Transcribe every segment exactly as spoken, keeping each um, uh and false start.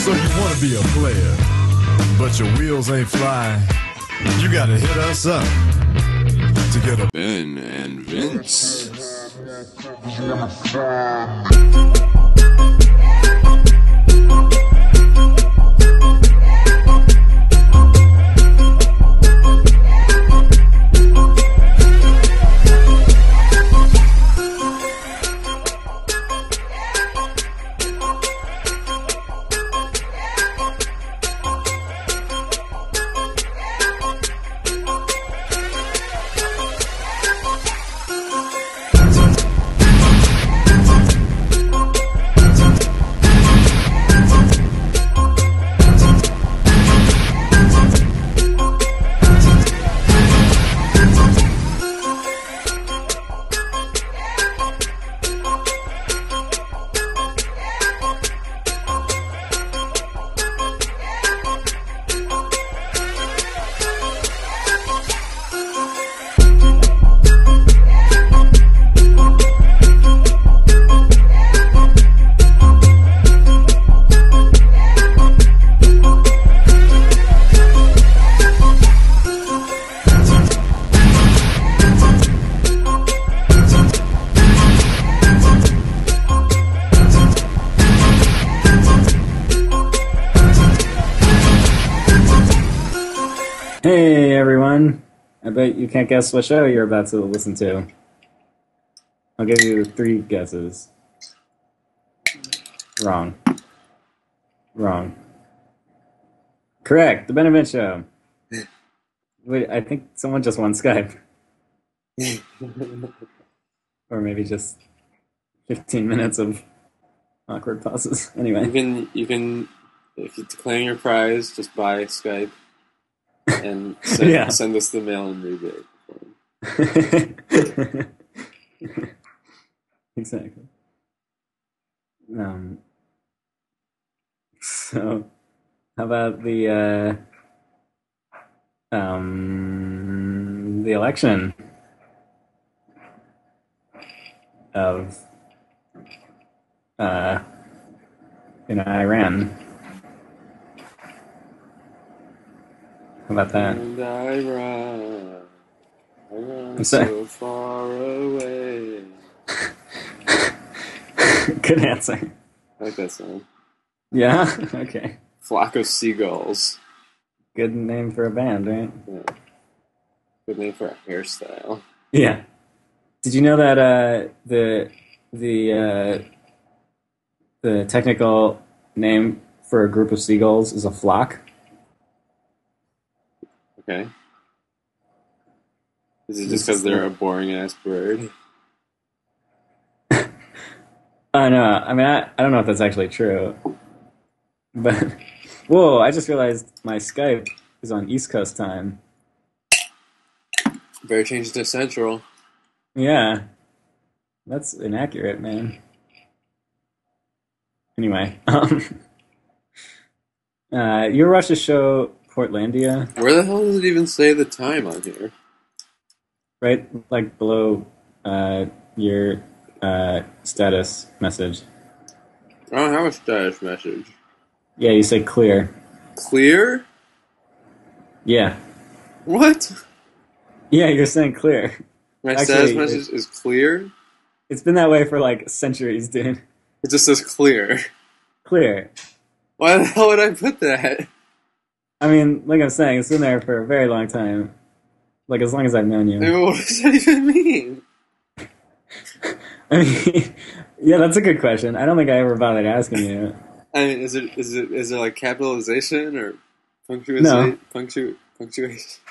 So you want to be a player, but your wheels ain't flying. You gotta hit us up to get a Ben and Vince. Hey everyone, I bet you can't guess what show you're about to listen to. I'll give you three guesses. Wrong. Wrong. Correct, The Ben and Vince Show. Wait, I think someone just won Skype. Or maybe just fifteen minutes of awkward pauses. Anyway. You can, you can, if you claim your prize, just buy Skype and send, Yeah. send us the mail-in rebate. Exactly. Um, so, how about the uh, um, the election of uh, in Iran? How about that? And I run, I run I'm sorry. so far away. Good answer. I like that song. Yeah? Okay. Flock of Seagulls. Good name for a band, right? Yeah. Good name for a hairstyle. Yeah. Did you know that uh, the the uh, the technical name for a group of seagulls is a flock? Okay. Is it just because they're a boring-ass bird? I know. I mean, I, I don't know if that's actually true. But, whoa, I just realized my Skype is on East Coast time. Better change it to Central. Yeah. That's inaccurate, man. Anyway. Um, uh, you ever watched the show Portlandia? Where the hell does it even say the time on here? Right, like below uh, your uh, status message. I don't have a status message. Yeah, you say clear. Clear? Yeah. What? Yeah, you're saying clear. My Actually, status message is clear? It's been that way for like centuries, dude. It just says clear. Clear. Why the hell would I put that? I mean, like I'm saying, it's been there for a very long time. Like, as long as I've known you. I mean, what does that even mean? I mean, yeah, that's a good question. I don't think I ever bothered asking you. I mean, is it is it is there like capitalization or punctuation? No. Punctu punctuation.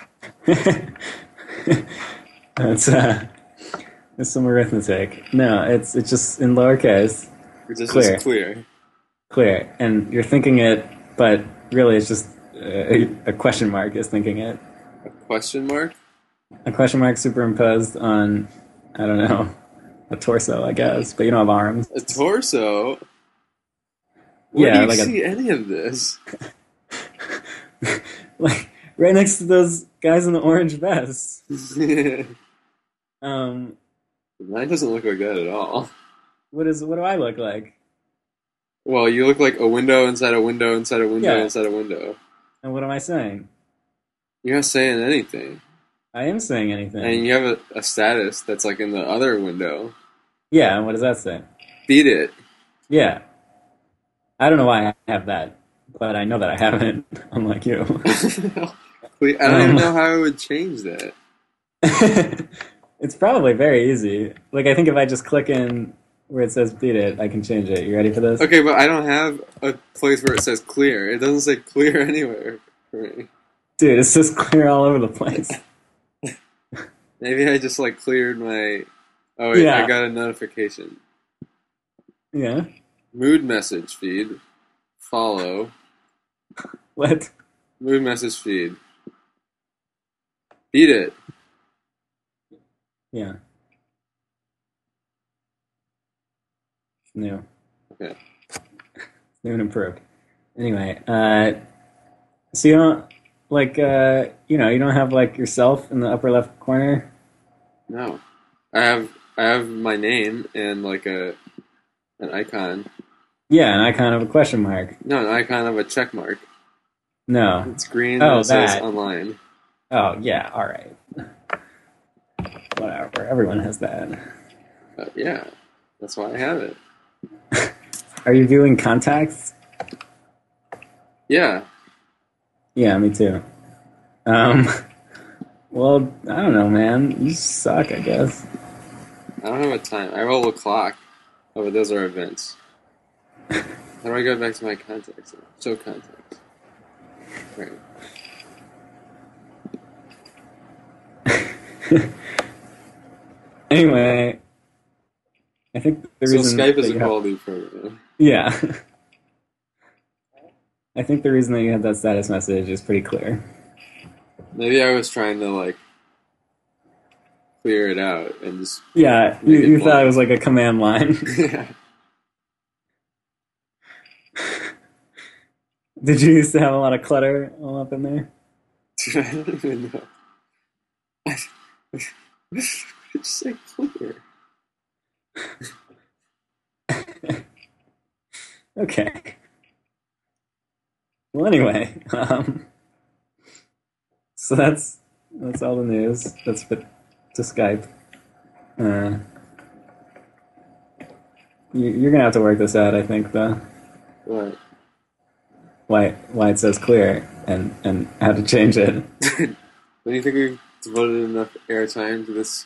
That's uh, it's some arithmetic. No, it's it's just in lowercase, It just Clear. says clear. clear, and you're thinking it, but really it's just uh, a question mark is thinking it. A question mark? A question mark superimposed on, I don't know, a torso, I guess, but you don't have arms. A torso? Where Yeah, do you like a- see any of this? Like right next to those guys in the orange vests. Um, Mine doesn't look like that at all. what is what do I look like? Well, you look like a window inside a window inside a window Yeah. inside a window. And what am I saying? You're not saying anything. I am saying anything. And you have a, a status that's like in the other window. Yeah, and what does that say? Beat it. Yeah. I don't know why I have that, but I know that I haven't, unlike you. I don't even Um, know how I would change that. It's probably very easy. Like, I think if I just click in where it says beat it, I can change it. You ready for this? Okay, but I don't have a place where it says clear. It doesn't say clear anywhere for me. Dude, it's just clear all over the place. Maybe I just like cleared my. Oh wait, Yeah. I got a notification. Yeah? Mood message feed. Follow. What? Mood message feed. Beat it. Yeah. New. Okay. New and improved. Anyway, uh, so you don't, like, uh, you know, you don't have, like, yourself in the upper left corner? No, I have I have my name and like a an icon. Yeah, an icon of a question mark. No, an icon of a check mark. No. It's green Oh, and it says that. online. Oh, yeah, alright. Whatever, everyone has that. Uh, yeah, that's why I have it. Are you viewing contacts? Yeah, Yeah, me too. Um, well, I don't know, man. You suck, I guess. I don't have a time. I roll a clock. Oh, but those are events. How do I go back to my contacts? Show contacts. Right. Anyway, I think the So reason Skype is that a you have- quality program. Yeah. I think the reason that you had that status message is pretty clear. Maybe I was trying to like clear it out and just Yeah, you, Make it you thought blank. it was like a command line. yeah. Did you used to have a lot of clutter all up in there? I don't even know. It's say clear. Okay. Well, anyway, um, so that's that's all the news. That's fit to Skype. Uh, you, you're gonna have to work this out, I think, though. What? Why why it says clear and and how to change it. Don't you think we've devoted enough airtime to this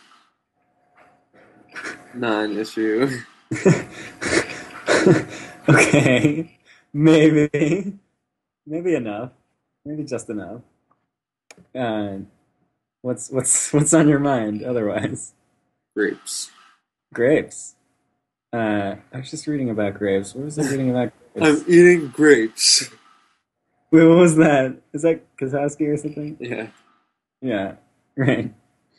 non-issue? Okay, maybe, maybe enough, maybe just enough. Uh, what's what's what's on your mind otherwise? Grapes. Grapes. Uh, I was just reading about grapes. What was I reading about grapes? I'm eating grapes. Wait, what was that? Is that Kozowski or something? Yeah. Yeah, right.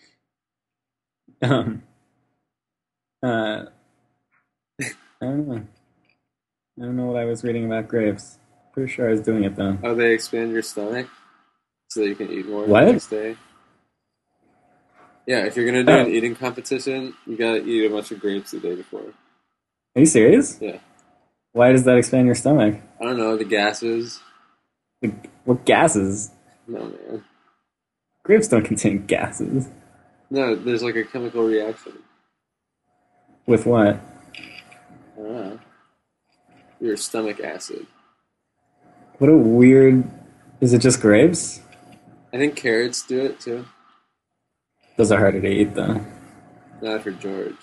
Um. Uh. I don't know. I don't know what I was reading about grapes. Pretty sure I was doing it though. Oh, they expand your stomach so that you can eat more What? the next day. Yeah, if you're gonna do Oh. an eating competition, you gotta eat a bunch of grapes the day before. Are you serious? Yeah. Why does that expand your stomach? I don't know, the gases. Like, what gases? No, man. Grapes don't contain gases. No, there's like a chemical reaction. With what? I don't know. Your stomach acid. What a weird. Is it just grapes? I think carrots do it too. Those are harder to eat though. Not for George.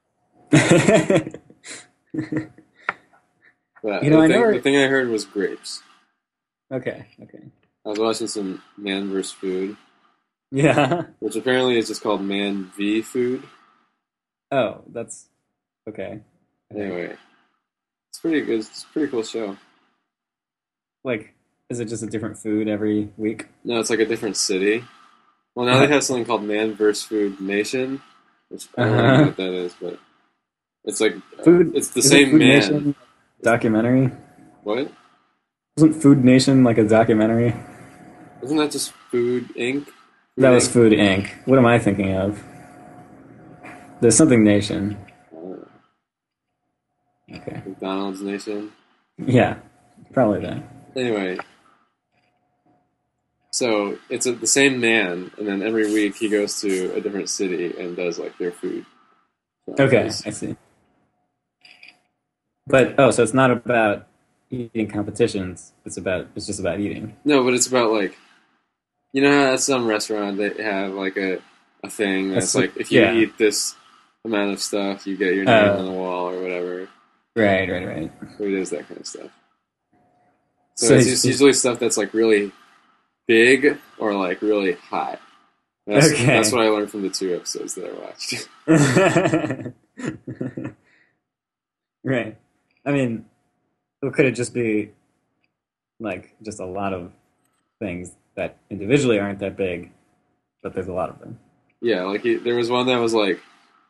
But You know, the, I thing, never- the thing I heard was grapes. Okay, okay. I was watching some Man vs. Food, Yeah. which apparently is just called Man v. Food. Oh, that's okay. Anyway, it's pretty good. It's a pretty cool show. Like, is it just a different food every week? No, it's like a different city. Well, now they have something called Man vs. Food Nation, which I don't Uh-huh. know what that is, but it's like uh, Food. it's the isn't same Food man. Nation documentary. What? Wasn't Food Nation like a documentary? Isn't that just Food Incorporated? Food That was Incorporated? Food Incorporated. What am I thinking of? There's something Nation. I don't know. Okay. McDonald's Nation. Yeah, probably that. Anyway, so it's a, the same man, and then every week he goes to a different city and does like their food. Okay, I see. But oh, so it's not about eating competitions. It's about it's just about eating. No, but it's about like, you know how at some restaurant they have like a a thing that's That's- like if you yeah. eat this amount of stuff, you get your name Uh, on the wall or whatever. Right, right, right. So he does that kind of stuff. So, So it's he's- just usually stuff that's like really big or like really hot. That's, Okay. that's what I learned from the two episodes that I watched. Right. I mean, or could it just be like just a lot of things that individually aren't that big, but there's a lot of them? Yeah, like he, there was one that was like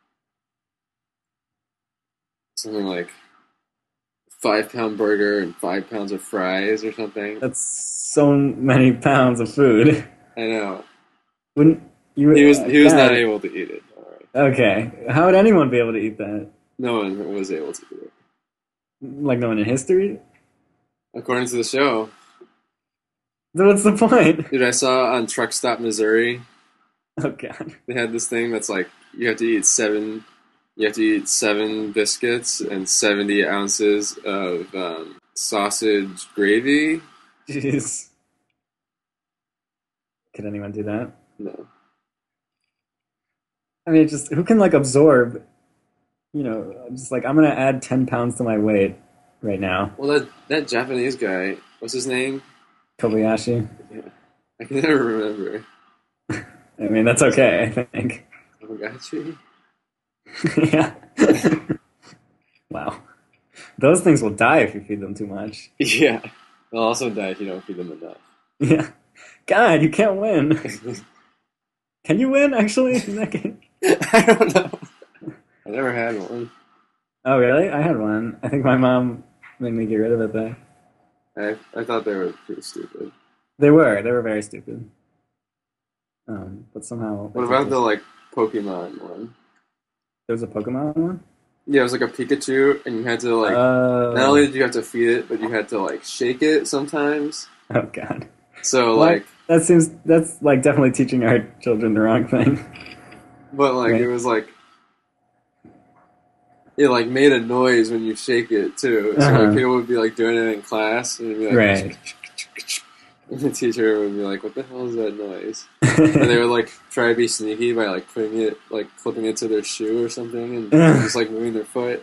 something like five pound burger and five pounds of fries or something. That's so many pounds of food. I know. Wouldn't you? He was he was God. not able to eat it. All right. Okay. How would anyone be able to eat that? No one was able to do it. Like no one in history? According to the show. So what's the point? Dude, I saw on Truck Stop Missouri, Oh God. they had this thing that's like you have to eat seven you have to eat seven biscuits and seventy ounces of um, sausage gravy. Jeez. Could anyone do that? No. I mean, just who can like absorb? You know, just like I'm gonna add ten pounds to my weight right now. Well, that that Japanese guy, what's his name? Kobayashi. Yeah. I can never remember. I mean, that's okay. I think. Tamagotchi? Yeah. Wow. Those things will die if you feed them too much. Yeah. They'll also die if you don't feed them enough. Yeah. God, you can't win. Can you win actually in that game? I don't know. I never had one. Oh, really? I had one. I think my mom made me get rid of it though. I I thought they were pretty stupid. They were. They were very stupid. Um, but somehow. What about the like Pokemon one? There was a Pokemon one? Yeah, it was like a Pikachu, and you had to like Uh, not only did you have to feed it, but you had to like shake it sometimes. Oh, God. So What? like, That seems. That's like definitely teaching our children the wrong thing. but like Right. it was like it like made a noise when you shake it too. So Uh-huh. like people would be like doing it in class, and it'd be like, Right. and the teacher would be like, "What the hell is that noise?" And they would like try to be sneaky by like putting it, like clipping it to their shoe or something, and just like moving their foot.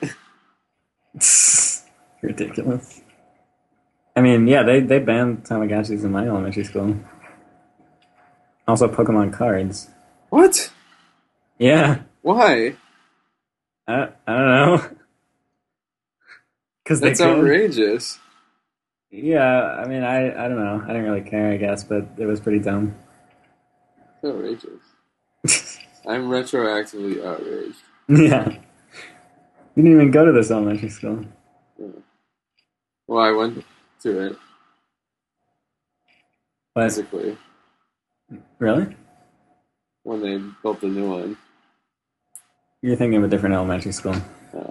Ridiculous. I mean, yeah, they, they banned Tamagotchis in my elementary school. Also, Pokemon cards. What? Yeah, Why? I, I don't know. Because they That's could. outrageous. Yeah, I mean, I, I don't know. I didn't really care, I guess, but it was pretty dumb. That's outrageous. I'm retroactively outraged. Yeah. You didn't even go to this elementary school. Well, I went to it But, physically really? when they built the new one. You're thinking of a different elementary school. Oh.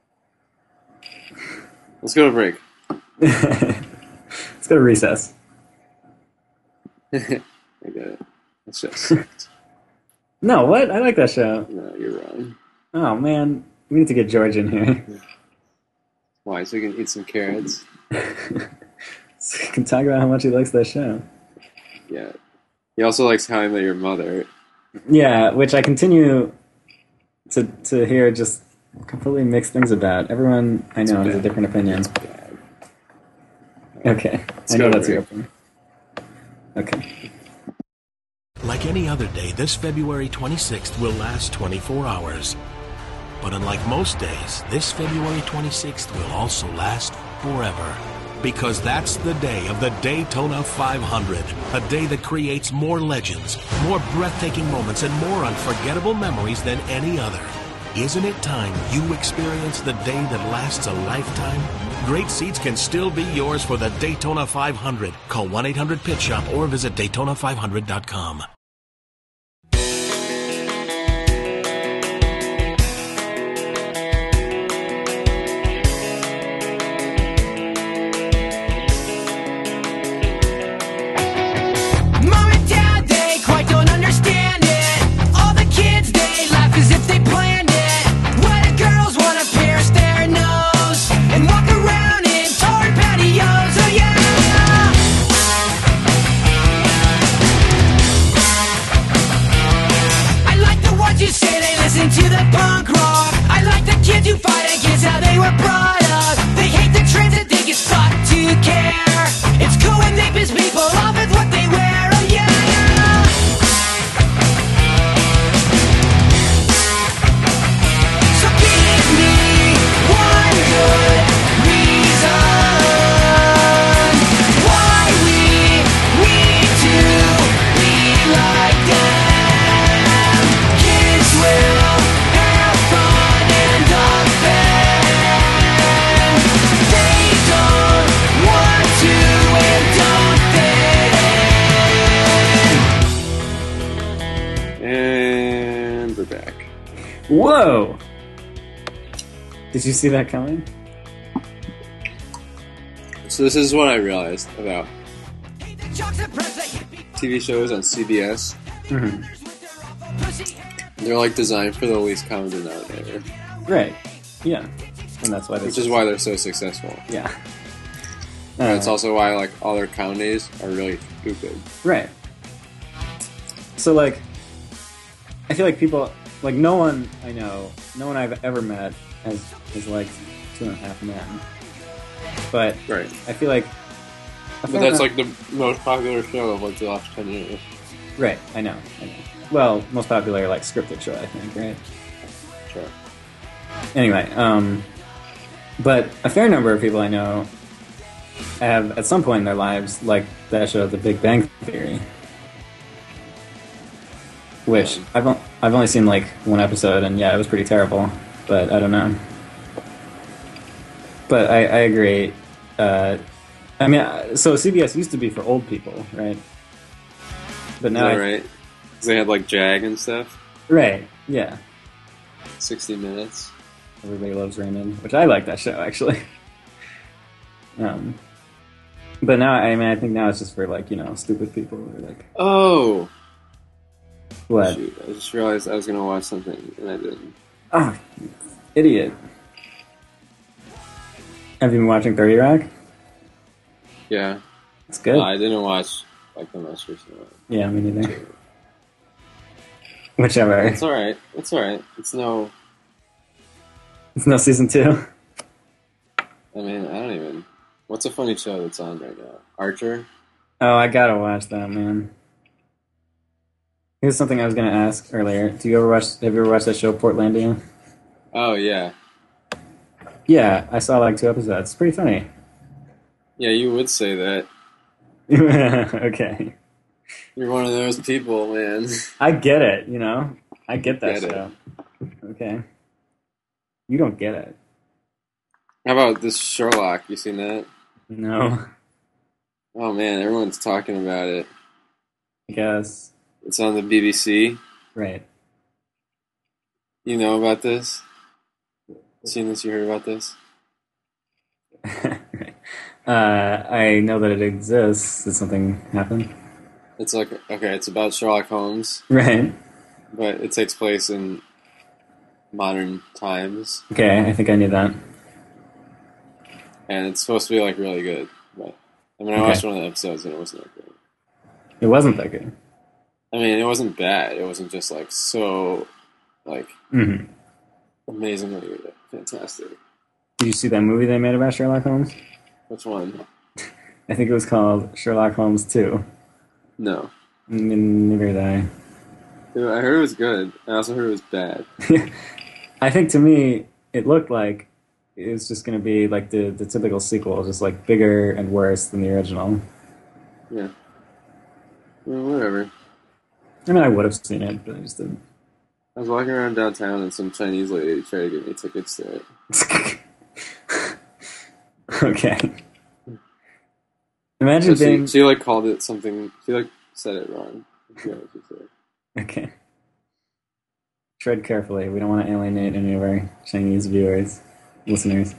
Let's go to break. Let's go to recess. I get it. That's just No, what? I like that show. no, you're wrong. Oh, man. We need to get George in here. Why? So we can eat some carrots? So we can talk about how much he likes that show. Yeah. He also likes How I Met Your Mother. Yeah, which I continue to to hear just completely mixed things about. Everyone I know has a bad. different opinion. Bad. Okay, I go know to that's your break. opinion. Okay. Like any other day, this February twenty-sixth will last twenty-four hours. But unlike most days, this February twenty-sixth will also last forever. Because that's the day of the Daytona five hundred. A day that creates more legends, more breathtaking moments, and more unforgettable memories than any other. Isn't it time you experience the day that lasts a lifetime? Great seats can still be yours for the Daytona five hundred. Call one eight hundred pit shop or visit Daytona five hundred dot com. Whoa! Did you see that coming? So this is what I realized about T V shows on C B S. Mm-hmm. They're like designed for the least common denominator, Right. Yeah. And that's why. which is why they're so successful. Yeah. And it's Uh, also why like all their comedies are really stupid. Right. So, like, I feel like people, like, no one I know, no one I've ever met has, has liked Two and a Half Men. But Right. I feel like. But that's like the most popular show of like the last ten years. Right, I know, I know. Well, most popular, like, scripted show, I think, right? Sure. Anyway, um, but a fair number of people I know have, at some point in their lives, like that show, The Big Bang Theory. Which, Yeah. I've, on- I've only seen, like, one episode, and yeah, it was pretty terrible. But I don't know. But I, I agree. Uh, I mean, uh, so C B S used to be for old people, right? But Is now, that I- right? Because they had like Jag and stuff. right? Yeah, Sixty Minutes. Everybody Loves Raymond, which I like that show actually. Um, but now, I mean, I think now it's just for like you know stupid people who are like, Oh, what? shoot! I just realized I was gonna watch something and I didn't. Oh, idiot! Have you been watching thirty Rock? Yeah, It's good. no, I didn't watch like the most recent one. Yeah, me neither. Whichever. It's all right. It's all right. It's no. It's no season two. I mean, I don't even. What's a funny show that's on right now? Archer. Oh, I gotta watch that, man. Here's something I was gonna ask earlier. Do you ever watch? Have you ever watched that show Portlandia? Oh yeah, Yeah, I saw like two episodes. It's pretty funny. yeah. You would say that. Okay. You're one of those people, man. I get it, you know? I get that Get it. show. Okay. You don't get it. How about this Sherlock? You seen that? No. Oh man, everyone's talking about it. I guess. It's on the B B C. Right. You know about this? Seen this? You heard about this? Right. Uh, I know that it exists. Did something happen? It's like okay, it's about Sherlock Holmes, Right. but it takes place in modern times, Okay, I think I knew that. and it's supposed to be like really good. But I mean, I Okay. watched one of the episodes and it wasn't that good. It wasn't that good. I mean, it wasn't bad. It wasn't just like so, like Mm-hmm. amazingly fantastic. Did you see that movie they made about Sherlock Holmes? Which one? I think it was called Sherlock Holmes two. No, Mm, Neither did I. Dude, I heard it was good. I also heard it was bad. I think to me, it looked like it was just going to be like the, the typical sequel, just like bigger and worse than the original. Yeah. Well, whatever. I mean, I would have seen it, but I just didn't. I was walking around downtown and some Chinese lady tried to give me tickets to it. Okay. Imagine So being she, she like called it something. She like said it wrong. I forgot what she said. okay. Tread carefully. We don't want to alienate any of our Chinese viewers, listeners.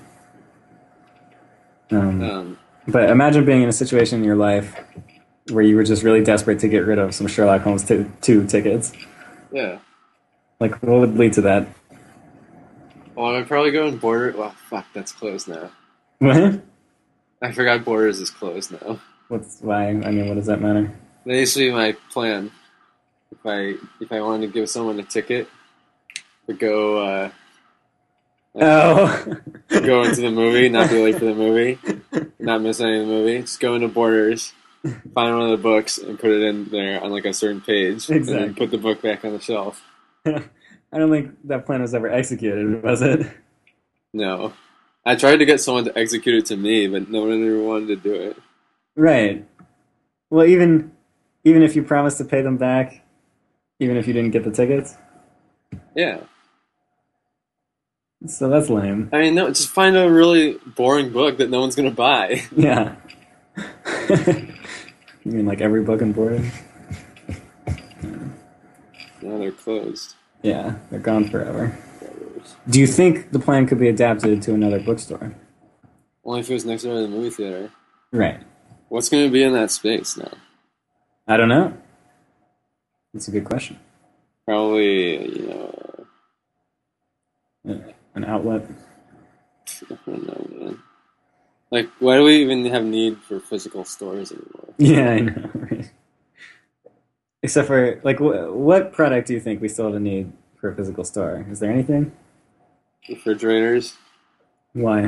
Um, Um, but imagine being in a situation in your life where you were just really desperate to get rid of some Sherlock Holmes two, two tickets. yeah. Like, what would lead to that? Well, I'd probably go in Border. Well, fuck, that's closed now. What? I forgot Borders is closed now. What's why? I mean, what does that matter? That used to be my plan. If I if I wanted to give someone a ticket to go uh, Oh, go into the movie, not be late for the movie, not miss any of the movie, just go into Borders, find one of the books, and put it in there on like a certain page, and Exactly. then put the book back on the shelf. I don't think that plan was ever executed, was it? No. I tried to get someone to execute it to me, but no one ever wanted to do it. Right. Well, even even if you promised to pay them back, even if you didn't get the tickets, Yeah. so that's lame. I mean, no, just find a really boring book that no one's going to buy. Yeah. You mean like every book in Borden? No, they're closed. Yeah, they're gone forever. Do you think the plan could be adapted to another bookstore? Only if it was next door to the movie theater. Right. What's going to be in that space now? I don't know. That's a good question. Probably, you know, Uh, An outlet. I don't know, man. Like, why do we even have need for physical stores anymore? Yeah, I know. Right? Except for, like, wh- what product do you think we still have a need for a physical store? Is there anything? Refrigerators, Why?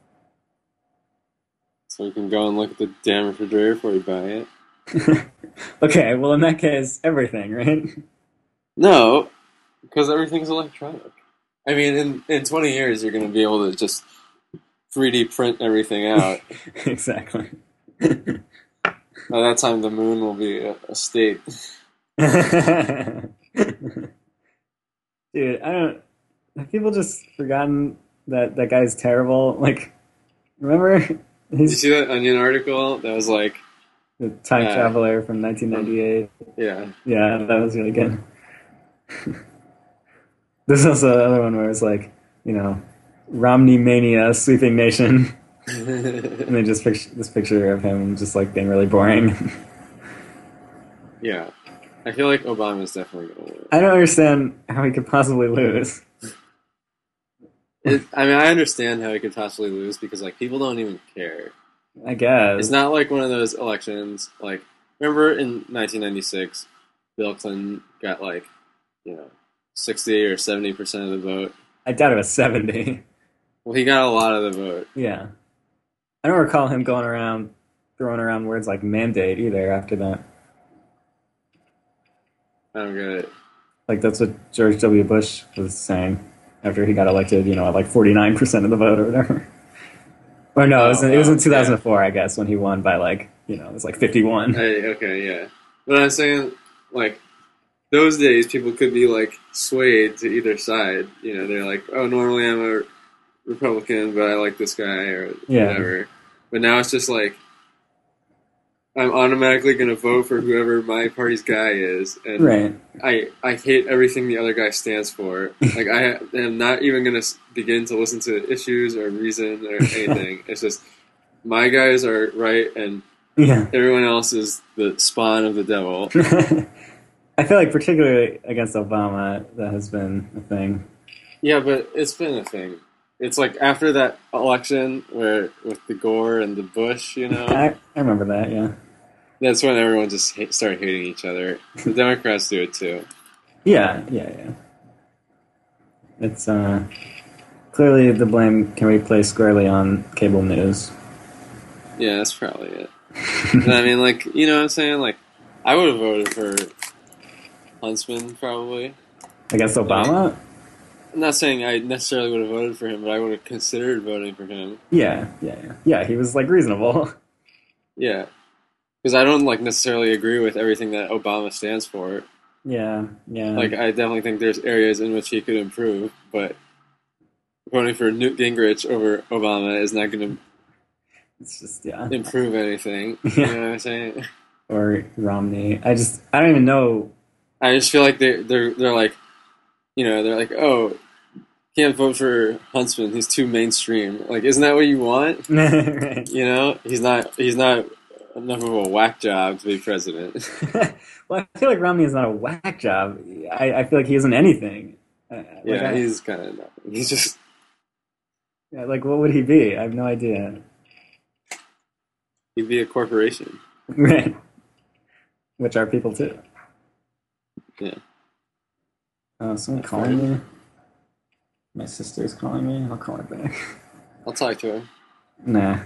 so you can go and look at the damn refrigerator before you buy it. Okay, well, in that case, everything, right? No, because everything's electronic. I mean, in, in twenty years, you're going to be able to just three D print everything out. Exactly. By that time, the moon will be a, a state. Dude, I don't... Have people just forgotten that that guy's terrible? Like, remember? Did you He's see that Onion article that was like, the time uh, traveler from nineteen ninety-eight. yeah, Yeah, that was really good. There's also the other one where it's like, you know, Romney mania sweeping nation. And they just picture this picture of him just like being really boring. yeah. I feel like Obama's definitely going to win. I don't understand how he could possibly lose. It, I mean, I understand how he could possibly lose because, like, people don't even care. I guess. It's not like one of those elections, like, remember in nineteen ninety-six, Bill Clinton got, like, you know, sixty or seventy percent of the vote. I doubt it was seventy. Well, he got a lot of the vote. Yeah. I don't recall him going around throwing around words like mandate either after that. I don't get it. Like, that's what George W. Bush was saying after he got elected, you know, at like forty-nine percent of the vote or whatever. Or no, it was in, it was in Oh, two thousand four, yeah. I guess, when he won by like, you know, it was like fifty-one. Hey, okay, yeah. But I'm saying, like, those days people could be, like, swayed to either side. You know, they're like, oh, normally I'm a Republican, but I like this guy, or Yeah. whatever. But now it's just like, I'm automatically going to vote for whoever my party's guy is, and Right. I I hate everything the other guy stands for. Like, I am not even going to begin to listen to issues or reason or anything. It's just, my guys are right, and Yeah. everyone else is the spawn of the devil. I feel like particularly against Obama, that has been a thing. Yeah, but it's been a thing. It's like after that election where with the Gore and the Bush, you know, I, I remember that, yeah. that's when everyone just hate, started hating each other. The Democrats do it too. Yeah, yeah, yeah. It's, uh, clearly the blame can be placed squarely on cable news. Yeah, that's probably it. But I mean, like, you know what I'm saying? Like, I would have voted for Huntsman, probably. Against Obama? I'm not saying I necessarily would have voted for him, but I would have considered voting for him. Yeah, yeah, yeah. Yeah, he was, like, reasonable. Yeah. Because I don't, like, necessarily agree with everything that Obama stands for. Yeah, yeah. Like, I definitely think there's areas in which he could improve, but voting for Newt Gingrich over Obama is not going It's just, yeah. to improve anything. Yeah. You know what I'm saying? Or Romney. I just, I don't even know. I just feel like they're, they're, they're like, you know, they're like, oh, can't vote for Huntsman. He's too mainstream. Like, isn't that what you want? Right. You know, he's not. He's not enough of a whack job to be president. Well, I feel like Romney is not a whack job. I, I feel like he isn't anything. Uh, like, Yeah, I- he's kind of nothing. He's just yeah, like, what would he be? I have no idea. he'd be a corporation. Right. Which are people too. Yeah. Oh, someone calling me? My sister's calling me. I'll call her back. I'll talk to him. Nah.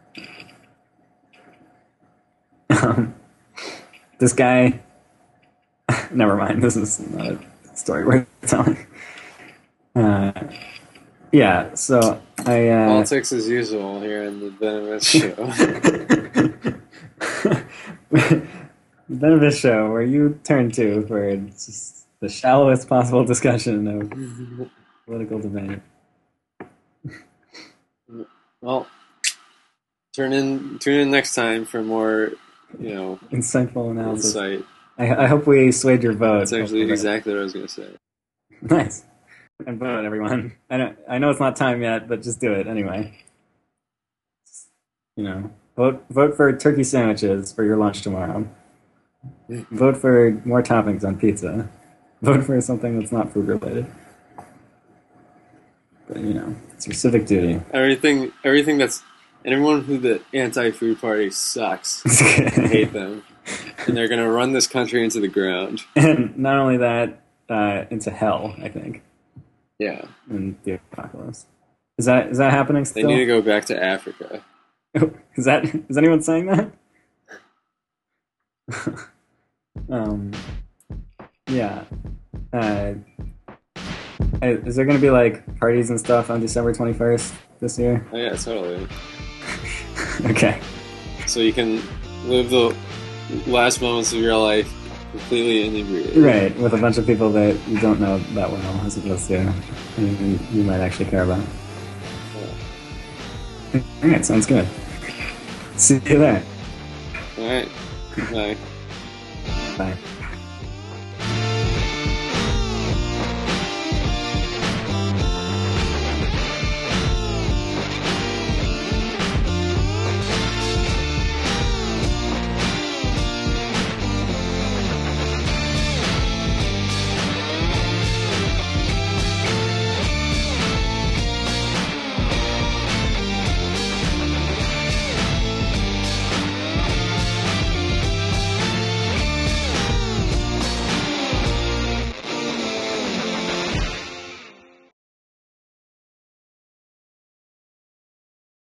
Um, this guy... Never mind, this is not a story worth telling. Uh, yeah, so I... Uh, Politics as usual here in the Venomous show. The Benefit Show, where you turn to for just the shallowest possible discussion of political debate. Well, turn in, tune in next time for more, you know, Insightful analysis. insight. I, I hope we swayed your vote. That's actually exactly what I was going to say. Nice. And vote, everyone. I know, I know it's not time yet, but just do it anyway. You know, vote vote for turkey sandwiches for your lunch tomorrow. Vote for more toppings on pizza. Vote for something that's not food related. But you know, it's your civic duty. Everything, everything that's, and everyone who the anti-food party sucks. I hate them, and they're gonna run this country into the ground. And not only that, uh, into hell. I think. Yeah, In the apocalypse. Is that is that happening they still? need to go back to Africa. Is that is anyone saying that? um, yeah. Uh, is there going to be like parties and stuff on December twenty-first this year? Oh yeah, totally. Okay. So you can live the last moments of your life completely inebriated. Right, with a bunch of people that you don't know that well, as opposed to you, you might actually care about. All right, sounds good. See you there. All right. Bye. Bye.